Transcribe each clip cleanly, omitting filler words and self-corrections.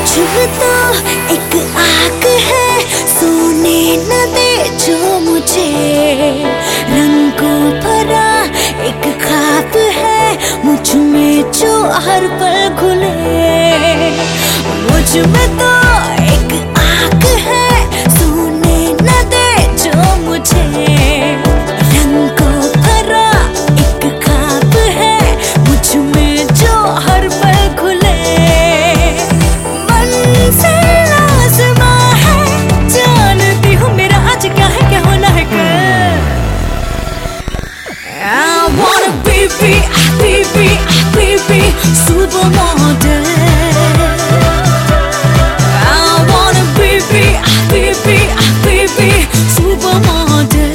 मुझमें तो एक आग है, सोने न दे जो मुझे। रंगों भरा एक ख्वाब है मुझ में जो हर पल घुले। मुझमें तो एक आग है, सोने न दे जो मुझे। रंगों भरा एक ख्वाब है मुझ में जो हर पल घुले। Supermodel. I wanna be supermodel.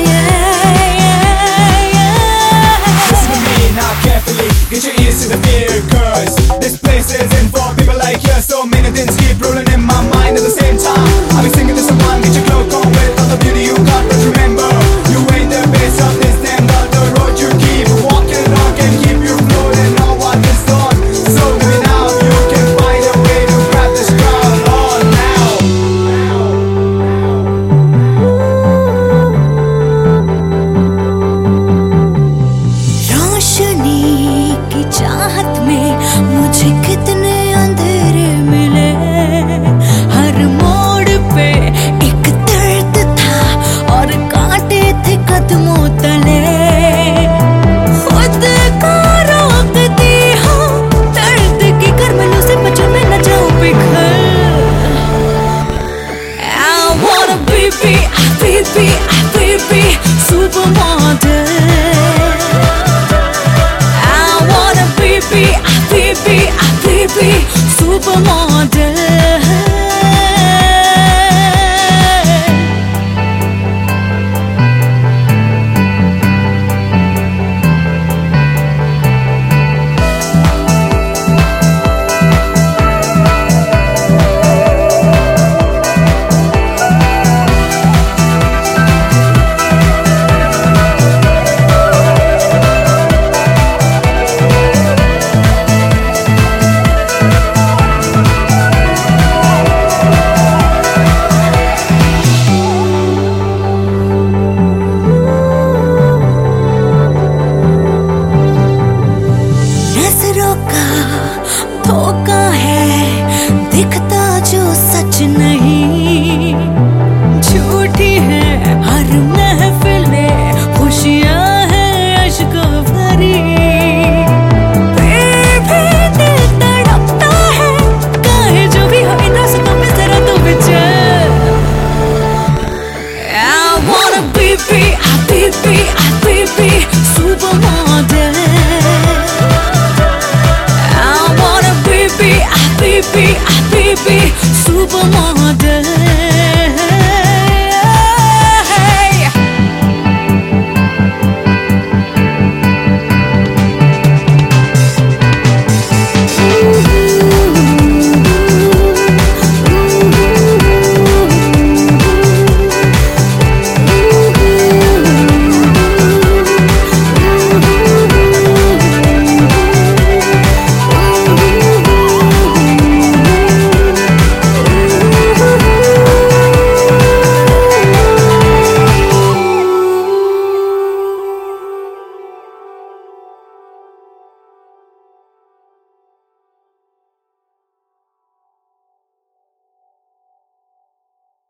Listen to me now carefully, get your ears to the fear, cause this place isn't for people like you. So many things keep rolling in my mind at the same time. I'll be singing this song, get your cloak on with all the beauty you got. But remember, you ain't the base of this damn world. The road you keep walking on can keep you floating on what is gone. So maybe now you can find a way to grab this crowd on now. रोशनी की चाहत में मुझे कितने अंधेरे मिले। हर मोड़ पे एक दर्द था और कांटे थे कदमों तले। खुद को रोकती हूँ दर्द की करमलों से बचूं मैं न जाऊं बिखर। I wanna be supermodel. I wanna be supermodel. धोखा है दिखता जो सच नहीं। झूठी है हर महफिले, खुशियां हैं अश्क भरी। फिर भी दिल तड़पता है, काहे जो भी हो इन रास्तों पे जरा तो विचार। I wanna be supermodel. I wanna be supermodel.